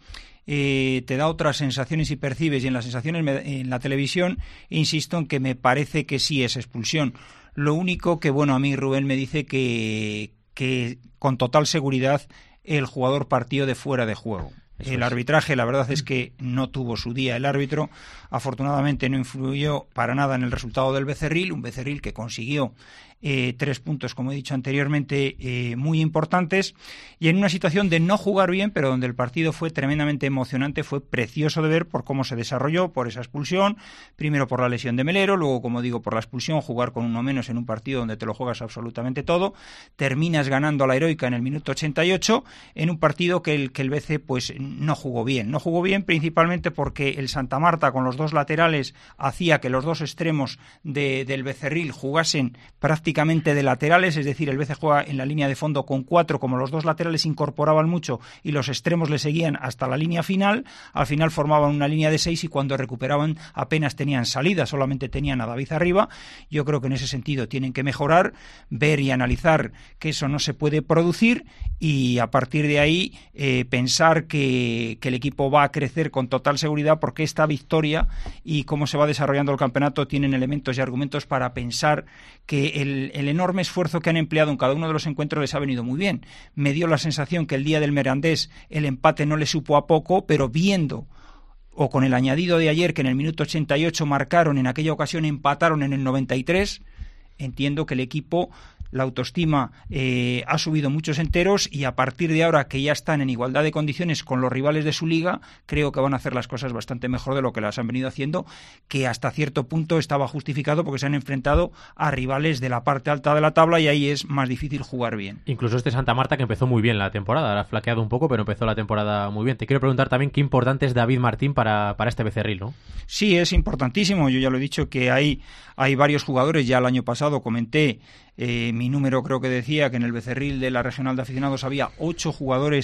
eh, te da otras sensaciones y percibes, y en las sensaciones me, en la televisión insisto en que me parece que sí es expulsión. Lo único que, bueno, a mí Rubén me dice que, que con total seguridad el jugador partió de fuera de juego. Eso el es. Arbitraje, la verdad es que no tuvo su día el árbitro. Afortunadamente no influyó para nada en el resultado del Becerril, un Becerril que consiguió eh, tres puntos, como he dicho anteriormente, eh, muy importantes, y en una situación de no jugar bien, pero donde el partido fue tremendamente emocionante. Fue precioso de ver por cómo se desarrolló, por esa expulsión, primero por la lesión de Melero, luego, como digo, por la expulsión, jugar con uno menos en un partido donde te lo juegas absolutamente todo, terminas ganando a la heroica en el minuto ochenta y ocho, en un partido que el, que el B C pues no jugó bien, no jugó bien principalmente porque el Santa Marta, con los dos laterales, hacía que los dos extremos de, del Becerril jugasen prácticamente de laterales, es decir, el B C juega en la línea de fondo con cuatro, como los dos laterales incorporaban mucho y los extremos le seguían hasta la línea final, al final formaban una línea de seis, y cuando recuperaban apenas tenían salida, solamente tenían a David arriba. Yo creo que en ese sentido tienen que mejorar, ver y analizar que eso no se puede producir, y a partir de ahí eh, pensar que, que el equipo va a crecer con total seguridad, porque esta victoria y cómo se va desarrollando el campeonato tienen elementos y argumentos para pensar que el El, el enorme esfuerzo que han empleado en cada uno de los encuentros les ha venido muy bien. Me dio la sensación que el día del Mirandés el empate no le supo a poco, pero viendo, o con el añadido de ayer, que en el minuto ochenta y ocho marcaron, en aquella ocasión empataron en el noventa y tres, entiendo que el equipo, la autoestima eh, ha subido muchos enteros, y a partir de ahora que ya están en igualdad de condiciones con los rivales de su liga, creo que van a hacer las cosas bastante mejor de lo que las han venido haciendo, que hasta cierto punto estaba justificado porque se han enfrentado a rivales de la parte alta de la tabla, y ahí es más difícil jugar bien. Incluso este Santa Marta, que empezó muy bien la temporada, ahora ha flaqueado un poco, pero empezó la temporada muy bien. Te quiero preguntar también qué importante es David Martín para, para este Becerril, ¿no? Sí, es importantísimo. Yo ya lo he dicho que hay, hay varios jugadores. Ya el año pasado comenté, eh, mi número creo que decía que en el Becerril de la regional de aficionados había ocho jugadores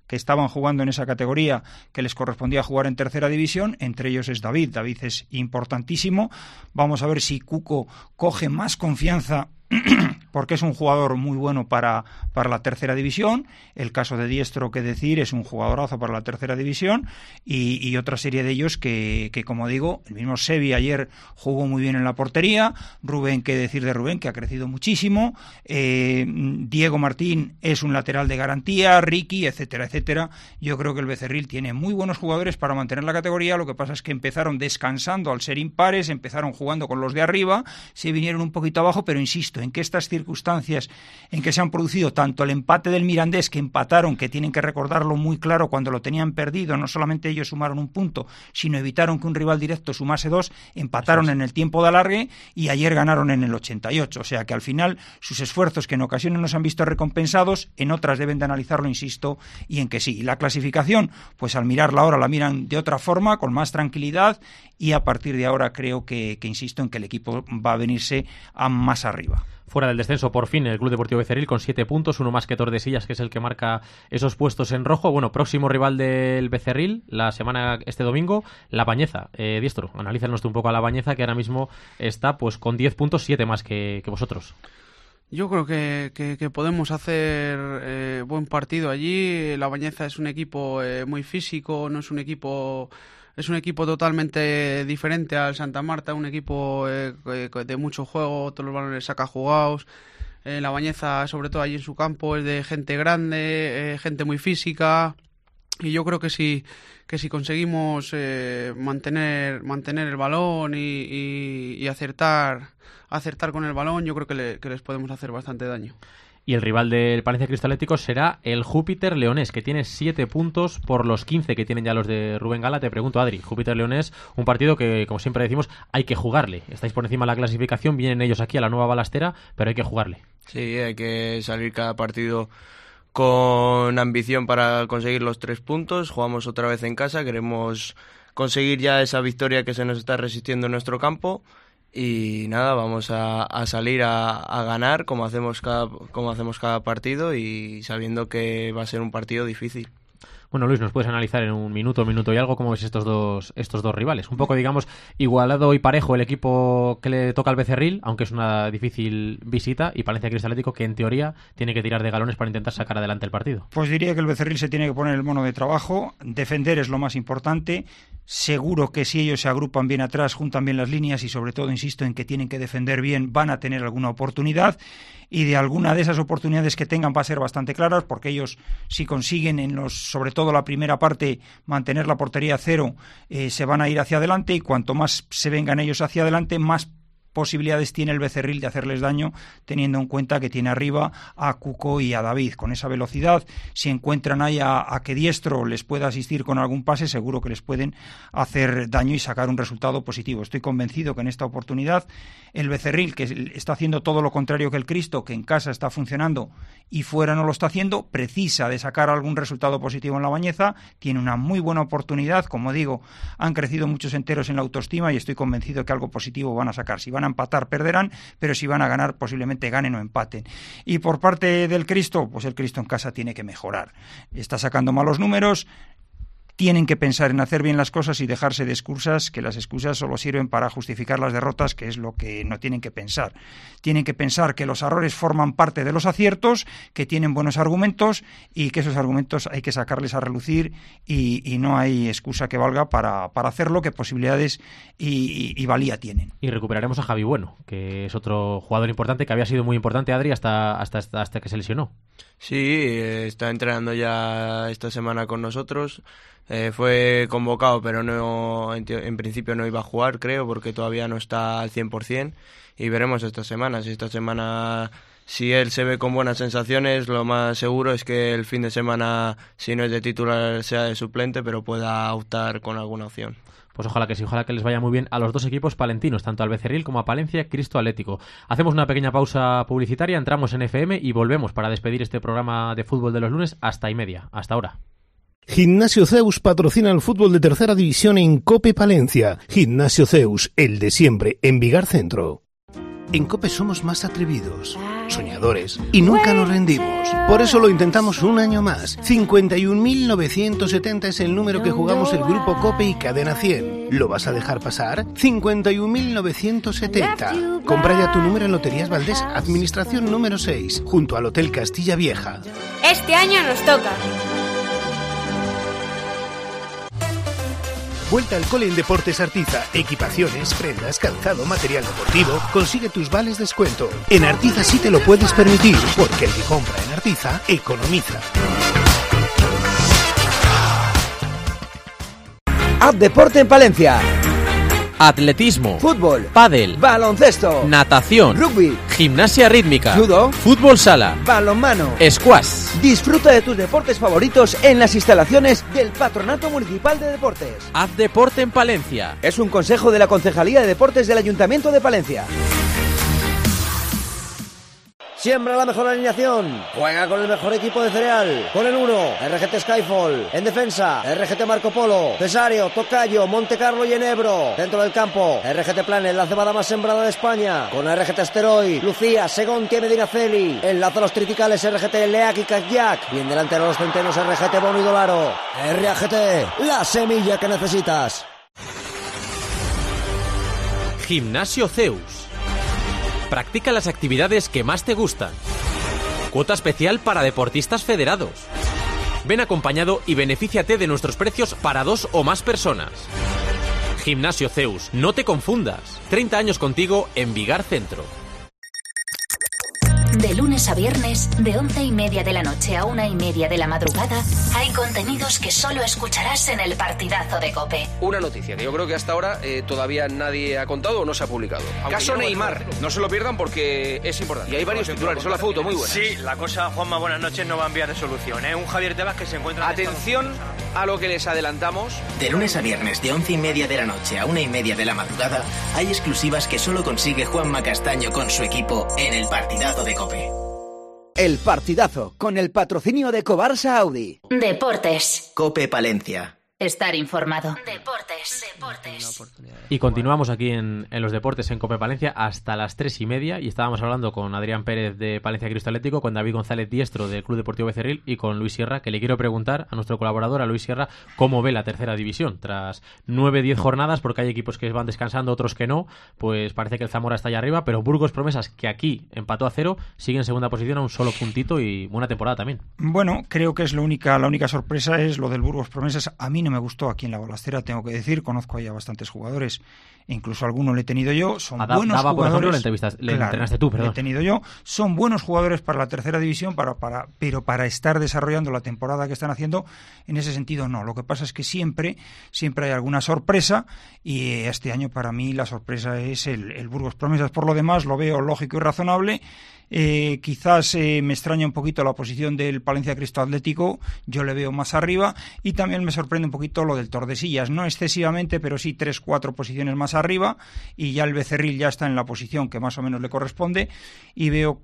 que estaban jugando en esa categoría que les correspondía jugar en tercera división, entre ellos es David. David es importantísimo. Vamos a ver si Cuco coge más confianza porque es un jugador muy bueno para, para la tercera división. El caso de Diestro, que decir, es un jugadorazo para la tercera división, y, y otra serie de ellos que, que, como digo, el mismo Sevi ayer jugó muy bien en la portería. Rubén, qué decir de Rubén, que ha crecido muchísimo. eh, Diego Martín es un lateral de garantía, Ricky, etcétera, etcétera. Yo creo que el Becerril tiene muy buenos jugadores para mantener la categoría. Lo que pasa es que empezaron descansando al ser impares, empezaron jugando con los de arriba, se vinieron un poquito abajo, pero insisto en que estas circunstancias en que se han producido tanto el empate del Mirandés, que empataron, que tienen que recordarlo muy claro, cuando lo tenían perdido, no solamente ellos sumaron un punto, sino evitaron que un rival directo sumase dos, empataron en el tiempo de alargue y ayer ganaron en el ochenta y ocho, o sea que al final sus esfuerzos, que en ocasiones no se han visto recompensados, en otras deben de analizarlo, insisto, y en que sí. Y la clasificación, pues al mirarla ahora la miran de otra forma, con más tranquilidad, y a partir de ahora creo que, que insisto en que el equipo va a venirse a más arriba. Fuera del descenso, por fin, el Club Deportivo Becerril con siete puntos, uno más que Tordesillas, que es el que marca esos puestos en rojo. Bueno, próximo rival del Becerril, la semana, este domingo, La Bañeza. Eh, Diestro, analízanos un poco a La Bañeza, que ahora mismo está pues con diez puntos, siete más que, que vosotros. Yo creo que, que, que podemos hacer eh, buen partido allí. La Bañeza es un equipo eh, muy físico, no es un equipo... Es un equipo totalmente diferente al Santa Marta, un equipo eh, de mucho juego, todos los balones saca jugados. Eh, la Bañeza, sobre todo allí en su campo, es de gente grande, eh, gente muy física. Y yo creo que si, que si conseguimos eh, mantener, mantener el balón y, y, y acertar, acertar con el balón, yo creo que, le, que les podemos hacer bastante daño. Y el rival del Palencia Cristo Atlético será el Júpiter Leonés, que tiene siete puntos por los quince que tienen ya los de Rubén Gala. Te pregunto, Adri, Júpiter Leonés, un partido que, como siempre decimos, hay que jugarle. Estáis por encima de la clasificación, vienen ellos aquí a la nueva balastera, pero hay que jugarle. Sí, hay que salir cada partido con ambición para conseguir los tres puntos. Jugamos otra vez en casa, queremos conseguir ya esa victoria que se nos está resistiendo en nuestro campo. Y nada, vamos a, a salir a, a ganar como hacemos cada como hacemos cada partido, y sabiendo que va a ser un partido difícil. Bueno, Luis, ¿nos puedes analizar en un minuto, minuto y algo cómo ves estos dos estos dos rivales? Un poco, digamos, igualado y parejo el equipo que le toca al Becerril, aunque es una difícil visita, y Palencia Cristo Atlético, que en teoría tiene que tirar de galones para intentar sacar adelante el partido. Pues diría que el Becerril se tiene que poner el mono de trabajo, defender es lo más importante. Seguro que si ellos se agrupan bien atrás, juntan bien las líneas y sobre todo, insisto, en que tienen que defender bien, van a tener alguna oportunidad, y de alguna de esas oportunidades que tengan va a ser bastante claras, porque ellos, si consiguen en los, sobre todo la primera parte, mantener la portería a cero, eh, se van a ir hacia adelante, y cuanto más se vengan ellos hacia adelante, más posibilidades tiene el Becerril de hacerles daño, teniendo en cuenta que tiene arriba a Cuco y a David. Con esa velocidad, si encuentran ahí a, a que Diestro les pueda asistir con algún pase, seguro que les pueden hacer daño y sacar un resultado positivo. Estoy convencido que en esta oportunidad el Becerril, que está haciendo todo lo contrario que el Cristo, que en casa está funcionando y fuera no lo está haciendo, precisa de sacar algún resultado positivo en La Bañeza. Tiene una muy buena oportunidad, como digo, han crecido muchos enteros en la autoestima y estoy convencido que algo positivo van a sacar. Si van a empatar, perderán, pero si van a ganar, posiblemente ganen o empaten. Y por parte del Cristo, pues el Cristo en casa tiene que mejorar. Está sacando malos números. Tienen que pensar en hacer bien las cosas y dejarse de excusas, que las excusas solo sirven para justificar las derrotas, que es lo que no tienen que pensar. Tienen que pensar que los errores forman parte de los aciertos, que tienen buenos argumentos y que esos argumentos hay que sacarles a relucir, y, y no hay excusa que valga para, para hacerlo, que posibilidades y, y, y valía tienen. Y recuperaremos a Javi Bueno, que es otro jugador importante, que había sido muy importante, Adri, hasta, hasta, hasta, hasta que se lesionó. Sí, está entrenando ya esta semana con nosotros. Eh, fue convocado, pero no en, en principio no iba a jugar, creo, porque todavía no está al cien por ciento, y veremos esta semana. Si esta semana, si él se ve con buenas sensaciones, lo más seguro es que el fin de semana, si no es de titular, sea de suplente, pero pueda optar con alguna opción. Pues ojalá que sí, ojalá que les vaya muy bien a los dos equipos palentinos, tanto al Becerril como a Palencia Cristo Atlético. Hacemos una pequeña pausa publicitaria, entramos en F M y volvemos para despedir este programa de fútbol de los lunes hasta y media. Hasta ahora. Gimnasio Zeus patrocina el fútbol de tercera división en COPE Palencia. Gimnasio Zeus, el de siempre, en Vigar Centro. En COPE somos más atrevidos, soñadores y nunca nos rendimos. Por eso lo intentamos un año más. cincuenta y un mil novecientos setenta es el número que jugamos el Grupo COPE y Cadena cien. ¿Lo vas a dejar pasar? cincuenta y un mil novecientos setenta. Compra ya tu número en Loterías Valdés, Administración número seis, junto al Hotel Castilla Vieja. Este año nos toca. Vuelta al cole en Deportes Artiza. Equipaciones, prendas, calzado, material deportivo. Consigue tus vales descuento. En Artiza sí te lo puedes permitir, porque el que compra en Artiza economiza. Haz deporte en Palencia. Atletismo, Fútbol, pádel, baloncesto, natación, rugby, gimnasia rítmica, judo, fútbol sala, balonmano, squash. Disfruta de tus deportes favoritos en las instalaciones del Patronato Municipal de Deportes. Haz deporte en Palencia. Es un consejo de la Concejalía de Deportes del Ayuntamiento de Palencia. Siembra la mejor alineación. Juega con el mejor equipo de cereal. Con el uno, R G T Skyfall. En defensa, R G T Marco Polo. Cesario, Tocayo, Monte Carlo y Enebro. Dentro del campo, R G T Planet, la cebada más sembrada de España. Con R G T Asteroid, Lucía, Segontia y Medinaceli. Enlaza los triticales R G T Leac y Kayak. Bien delantero los centenos R G T Bono y Dolaro. R A G T, la semilla que necesitas. Gimnasio Zeus. Practica las actividades que más te gustan. Cuota especial para deportistas federados. Ven acompañado y benefíciate de nuestros precios para dos o más personas. Gimnasio Zeus, no te confundas. treinta años contigo en Vigar Centro. De lunes a viernes, de once y media de la noche a una y media de la madrugada, hay contenidos que solo escucharás en el Partidazo de COPE. Una noticia que yo creo que hasta ahora eh, todavía nadie ha contado o no se ha publicado. Aunque Caso Neymar, no se lo pierdan porque es importante. Y hay varios titulares, son la foto muy buena. Sí, la cosa, Juanma, buenas noches, no va a enviar de solución, ¿eh? Un Javier Tebas que se encuentra... Atención a lo que les adelantamos. De lunes a viernes, de once y media de la noche a una y media de la madrugada, hay exclusivas que solo consigue Juanma Castaño con su equipo en el Partidazo de COPE. El Partidazo, con el patrocinio de Cobarsa Audi. Deportes. COPE Palencia. Estar informado. Deportes. Deportes. Y continuamos aquí en, en los deportes en COPE Palencia hasta las tres y media. Y estábamos hablando con Adrián Pérez de Palencia Cristo Atlético, con David González Diestro del Club Deportivo Becerril y con Luis Sierra, que le quiero preguntar a nuestro colaborador, a Luis Sierra, cómo ve la tercera división. Tras nueve, diez jornadas, porque hay equipos que van descansando, otros que no, pues parece que el Zamora está allá arriba, pero Burgos Promesas, que aquí empató a cero, sigue en segunda posición a un solo puntito y buena temporada también. Bueno, creo que es la única, la única sorpresa es lo del Burgos Promesas. A mí no me gustó aquí en la Balastera, tengo que decir, conozco ahí a bastantes jugadores, e incluso alguno le he tenido yo, son Ada, buenos Daba, jugadores. Por ejemplo, le, entrevistas, le claro, entrenaste tú, perdón. Le he tenido yo, son buenos jugadores para la tercera división, para, para, pero para estar desarrollando la temporada que están haciendo, en ese sentido no. Lo que pasa es que siempre, siempre hay alguna sorpresa, y este año para mí la sorpresa es el, el Burgos Promesas. Por lo demás lo veo lógico y razonable. Eh, quizás eh, me extraña un poquito la posición del Palencia Cristo Atlético, yo le veo más arriba, y también me sorprende un poquito lo del Tordesillas, no excesivamente, pero sí tres, cuatro posiciones más arriba, y ya el Becerril ya está en la posición que más o menos le corresponde, y veo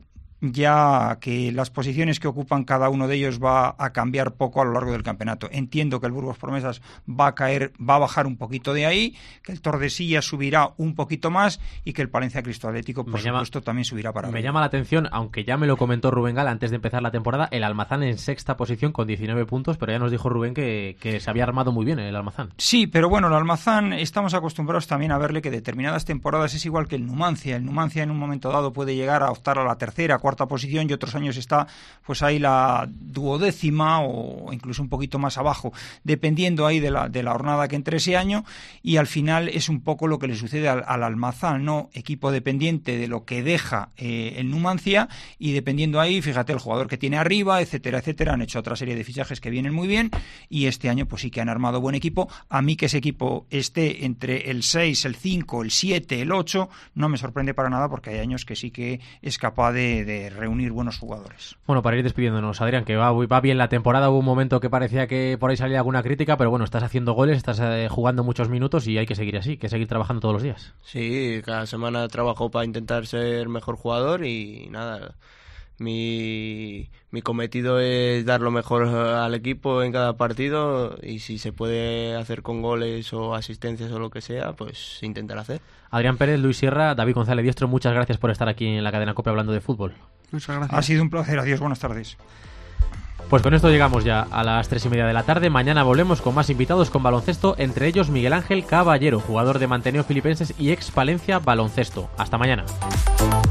ya que las posiciones que ocupan cada uno de ellos va a cambiar poco a lo largo del campeonato. Entiendo que el Burgos Promesas va a caer, va a bajar un poquito de ahí, que el Tordesillas subirá un poquito más y que el Palencia Cristo Atlético, por me supuesto, llama, también subirá para Me arriba. llama la atención, aunque ya me lo comentó Rubén Gal antes de empezar la temporada, el Almazán en sexta posición con diecinueve puntos, pero ya nos dijo Rubén que, que se había armado muy bien el Almazán. Sí, pero bueno, el Almazán estamos acostumbrados también a verle que determinadas temporadas es igual que el Numancia. El Numancia en un momento dado puede llegar a optar a la tercera, cuarta posición, y otros años está pues ahí la duodécima o incluso un poquito más abajo, dependiendo ahí de la, de la jornada que entre ese año, y al final es un poco lo que le sucede al, al Almazán, ¿no? Equipo dependiente de lo que deja eh, el Numancia, y dependiendo ahí, fíjate, el jugador que tiene arriba, etcétera, etcétera. Han hecho otra serie de fichajes que vienen muy bien, y este año pues sí que han armado buen equipo. A mí que ese equipo esté entre el seis, el cinco, el siete, el ocho, no me sorprende para nada, porque hay años que sí que es capaz de, de reunir buenos jugadores. Bueno, para ir despidiéndonos, Adrián, que va, va bien la temporada. Hubo un momento que parecía que por ahí salía alguna crítica, pero bueno, estás haciendo goles, estás eh, jugando muchos minutos y hay que seguir así, que seguir trabajando todos los días. Sí, cada semana trabajo para intentar ser mejor jugador y nada, Mi, mi cometido es dar lo mejor al equipo en cada partido y si se puede hacer con goles o asistencias o lo que sea, pues intentar hacer. Adrián Pérez, Luis Sierra, David González Diestro, muchas gracias por estar aquí en la cadena COPE hablando de fútbol. Muchas gracias. Ha sido un placer, adiós, buenas tardes. Pues con esto llegamos ya a las tres y media de la tarde. Mañana volvemos con más invitados con baloncesto, entre ellos Miguel Ángel Caballero, jugador de Manteneo Filipenses y ex Palencia Baloncesto. Hasta mañana.